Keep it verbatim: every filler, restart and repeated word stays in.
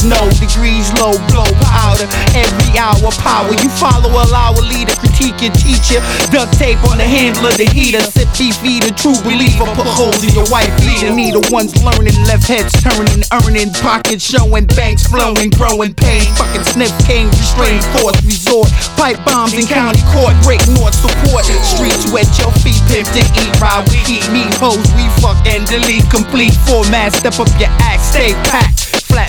no degrees low, blow powder every hour, power. You follow, allow a leader, critique your teacher. Duct tape on the handle of the heater. Sip beef, feed a true believer. Put holes in your white beater. Neither one's learning, left heads turning, earning, pockets showing, banks flowing, growing pain. Fucking sniff cane, restrain, force resort. Pipe bombs in county court, break north support. Streets wet, your feet pimped and eat. Ride with heat, meet hoes, we fuck and delete. Complete format, step up your act, stay packed.